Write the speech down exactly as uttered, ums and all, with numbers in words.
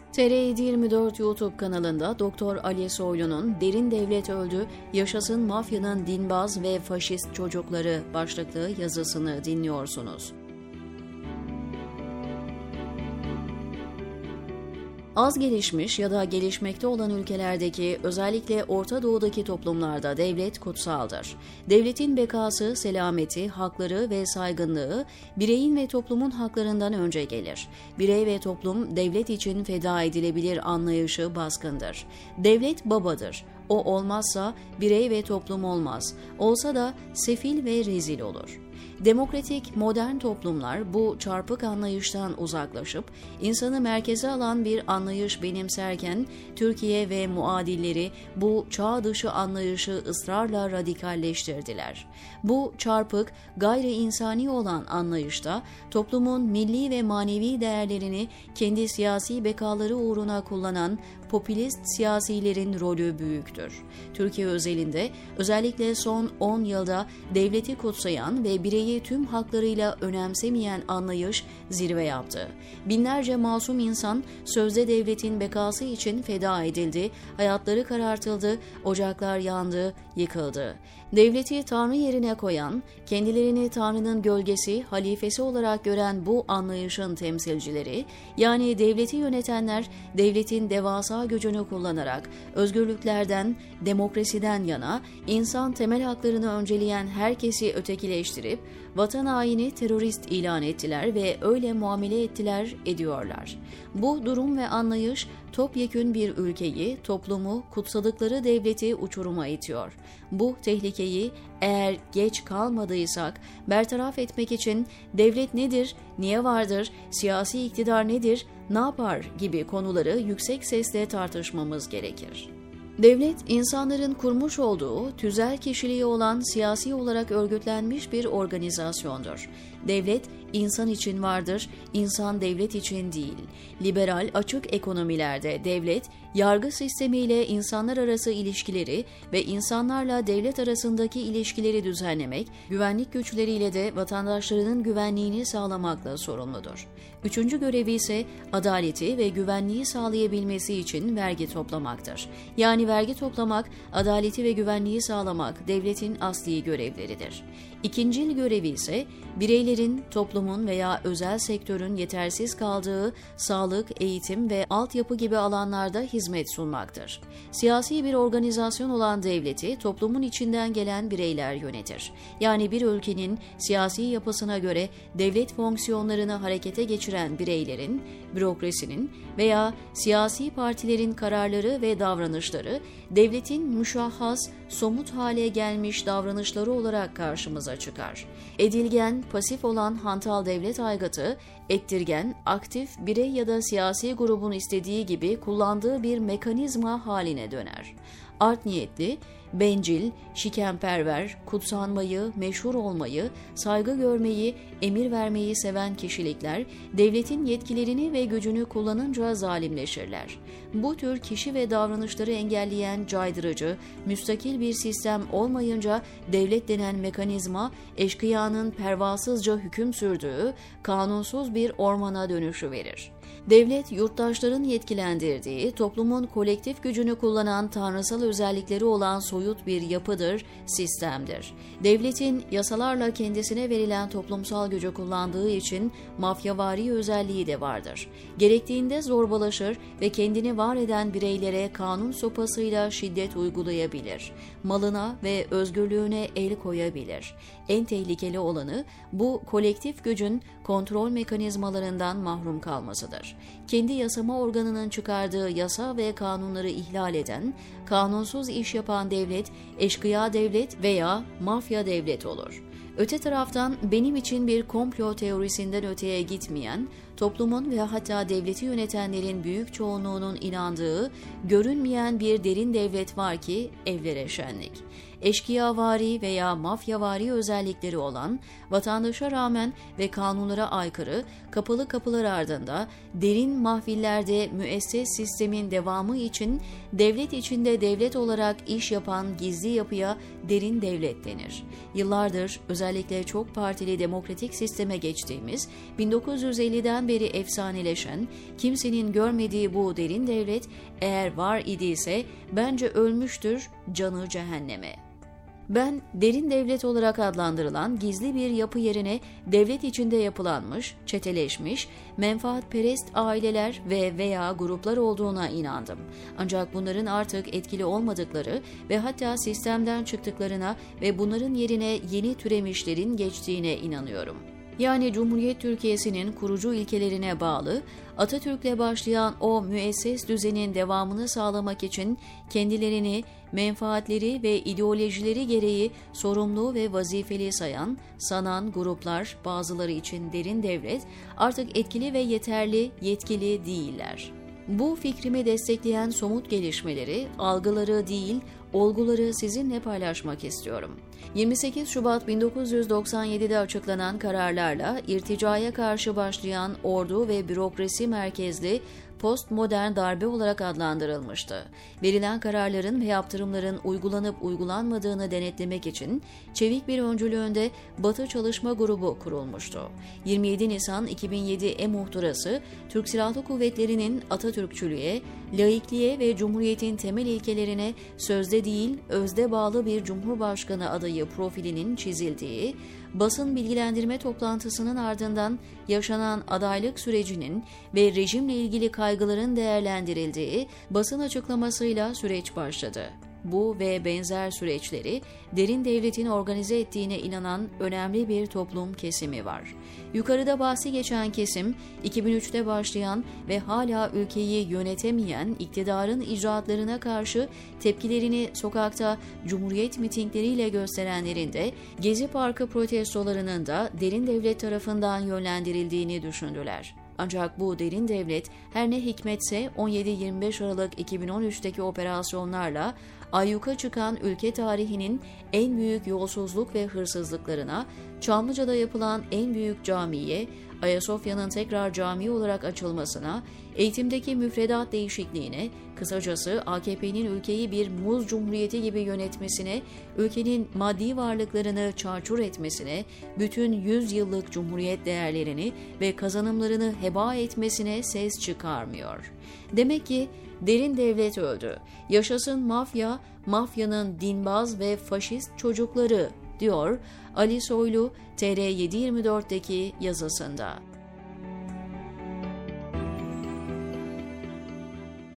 T R yedi yirmi dört YouTube kanalında Doktor Ali Soylu'nun "Derin Devlet Öldü, Yaşasın Mafyanın Dinbaz ve Faşist Çocukları" başlıklı yazısını dinliyorsunuz. Az gelişmiş ya da gelişmekte olan ülkelerdeki, özellikle Orta Doğu'daki toplumlarda devlet kutsaldır. Devletin bekası, selameti, hakları ve saygınlığı bireyin ve toplumun haklarından önce gelir. Birey ve toplum devlet için feda edilebilir anlayışı baskındır. Devlet babadır. O olmazsa birey ve toplum olmaz. Olsa da sefil ve rezil olur. Demokratik, modern toplumlar bu çarpık anlayıştan uzaklaşıp insanı merkeze alan bir anlayış benimserken, Türkiye ve muadilleri bu çağ dışı anlayışı ısrarla radikalleştirdiler. Bu çarpık, gayri insani olan anlayışta toplumun milli ve manevi değerlerini kendi siyasi bekaları uğruna kullanan popülist siyasilerin rolü büyüktür. Türkiye özelinde özellikle son on yılda devleti kutsayan ve bireyi tüm haklarıyla önemsemeyen anlayış zirve yaptı. Binlerce masum insan sözde devletin bekası için feda edildi, hayatları karartıldı, ocaklar yandı, yıkıldı. Devleti Tanrı yerine koyan, kendilerini Tanrı'nın gölgesi, halifesi olarak gören bu anlayışın temsilcileri, yani devleti yönetenler, devletin devasa gücünü kullanarak özgürlüklerden, demokrasiden yana insan temel haklarını önceleyen herkesi ötekileştirip vatan haini terörist ilan ettiler ve öyle muamele ettiler, ediyorlar. Bu durum ve anlayış topyekün bir ülkeyi, toplumu, kutsadıkları devleti uçuruma itiyor. Bu tehlikeyi eğer geç kalmadıysak bertaraf etmek için devlet nedir, niye vardır, siyasi iktidar nedir, ne yapar gibi konuları yüksek sesle tartışmamız gerekir. Devlet, insanların kurmuş olduğu, tüzel kişiliği olan siyasi olarak örgütlenmiş bir organizasyondur. Devlet, insan için vardır, insan devlet için değil. Liberal, açık ekonomilerde devlet, yargı sistemiyle insanlar arası ilişkileri ve insanlarla devlet arasındaki ilişkileri düzenlemek, güvenlik güçleriyle de vatandaşlarının güvenliğini sağlamakla sorumludur. Üçüncü görevi ise adaleti ve güvenliği sağlayabilmesi için vergi toplamaktır. Yani vergi toplamak, adaleti ve güvenliği sağlamak devletin asli görevleridir. İkincil görevi ise bireylerin, toplumun veya özel sektörün yetersiz kaldığı sağlık, eğitim ve altyapı gibi alanlarda hizmet sunmaktır. Siyasi bir organizasyon olan devleti toplumun içinden gelen bireyler yönetir. Yani bir ülkenin siyasi yapısına göre devlet fonksiyonlarını harekete geçiren bireylerin, bürokrasinin veya siyasi partilerin kararları ve davranışları devletin müşahhas, somut hale gelmiş davranışları olarak karşımıza çıkar. Edilgen, pasif olan hantal devlet aygıtı, ettirgen, aktif birey ya da siyasi grubun istediği gibi kullandığı bir mekanizma haline döner. Art niyetli, bencil, şikenperver, kutsanmayı, meşhur olmayı, saygı görmeyi, emir vermeyi seven kişilikler, devletin yetkilerini ve gücünü kullanınca zalimleşirler. Bu tür kişi ve davranışları engelleyen caydırıcı, müstakil bir sistem olmayınca devlet denen mekanizma, eşkıyanın pervasızca hüküm sürdüğü, kanunsuz bir ormana dönüşüverir. Devlet, yurttaşların yetkilendirdiği, toplumun kolektif gücünü kullanan tanrısal özellikleri olan soyut bir yapıdır, sistemdir. Devletin yasalarla kendisine verilen toplumsal gücü kullandığı için mafyavari özelliği de vardır. Gerektiğinde zorbalaşır ve kendini var eden bireylere kanun sopasıyla şiddet uygulayabilir. Malına ve özgürlüğüne el koyabilir. En tehlikeli olanı bu kolektif gücün kontrol mekanizmalarından mahrum kalmasıdır. Kendi yasama organının çıkardığı yasa ve kanunları ihlal eden, kanunsuz iş yapan devlet, eşkıya devlet veya mafya devlet olur. Öte taraftan benim için bir komplo teorisinden öteye gitmeyen, toplumun ve hatta devleti yönetenlerin büyük çoğunluğunun inandığı, görünmeyen bir derin devlet var ki evlere şenlik. Eşkıyavari veya mafyavari özellikleri olan, vatandaşa rağmen ve kanunlara aykırı, kapalı kapılar ardında, derin mahfillerde müesses sistemin devamı için devlet içinde devlet olarak iş yapan gizli yapıya derin devlet denir. Yıllardır özellikle çok partili demokratik sisteme geçtiğimiz bin dokuz yüz elliden beri efsaneleşen, kimsenin görmediği bu derin devlet eğer var idiyse bence ölmüştür, canı cehenneme. Ben derin devlet olarak adlandırılan gizli bir yapı yerine devlet içinde yapılanmış, çeteleşmiş, menfaatperest aileler ve veya gruplar olduğuna inandım. Ancak bunların artık etkili olmadıkları ve hatta sistemden çıktıklarına ve bunların yerine yeni türemişlerin geçtiğine inanıyorum. Yani Cumhuriyet Türkiye'sinin kurucu ilkelerine bağlı, Atatürk'le başlayan o müesses düzenin devamını sağlamak için kendilerini, menfaatleri ve ideolojileri gereği sorumlu ve vazifeli sayan, sanan gruplar, bazıları için derin devlet, artık etkili ve yeterli, yetkili değiller. Bu fikrimi destekleyen somut gelişmeleri, algıları değil, olguları sizinle paylaşmak istiyorum. yirmi sekiz Şubat bin dokuz yüz doksan yedi'de açıklanan kararlarla irticaya karşı başlayan ordu ve bürokrasi merkezli postmodern darbe olarak adlandırılmıştı. Verilen kararların ve yaptırımların uygulanıp uygulanmadığını denetlemek için çevik bir öncülüğünde Batı Çalışma Grubu kurulmuştu. yirmi yedi Nisan iki bin yedi e-muhtırası, Türk Silahlı Kuvvetleri'nin Atatürkçülüğe, laikliğe ve Cumhuriyet'in temel ilkelerine sözde değil, özde bağlı bir Cumhurbaşkanı adayı profilinin çizildiği, basın bilgilendirme toplantısının ardından yaşanan adaylık sürecinin ve rejimle ilgili kaygıların değerlendirildiği basın açıklamasıyla süreç başladı. Bu ve benzer süreçleri derin devletin organize ettiğine inanan önemli bir toplum kesimi var. Yukarıda bahsi geçen kesim, iki bin üç'te başlayan ve hala ülkeyi yönetemeyen iktidarın icraatlarına karşı tepkilerini sokakta Cumhuriyet mitingleriyle gösterenlerin de Gezi Parkı protestolarının da derin devlet tarafından yönlendirildiğini düşündüler. Ancak bu derin devlet her ne hikmetse on yedi yirmi beş Aralık iki bin on üç'teki operasyonlarla ayyuka çıkan ülke tarihinin en büyük yolsuzluk ve hırsızlıklarına, Çamlıca'da yapılan en büyük camiye, Ayasofya'nın tekrar cami olarak açılmasına, eğitimdeki müfredat değişikliğine, kısacası A K P'nin ülkeyi bir muz cumhuriyeti gibi yönetmesine, ülkenin maddi varlıklarını çarçur etmesine, bütün yüz yıllık cumhuriyet değerlerini ve kazanımlarını heba etmesine ses çıkarmıyor. Demek ki derin devlet öldü. Yaşasın mafya, mafyanın dinbaz ve faşist çocukları, diyor Ali Soylu T R yedi yirmi dört'teki yazısında.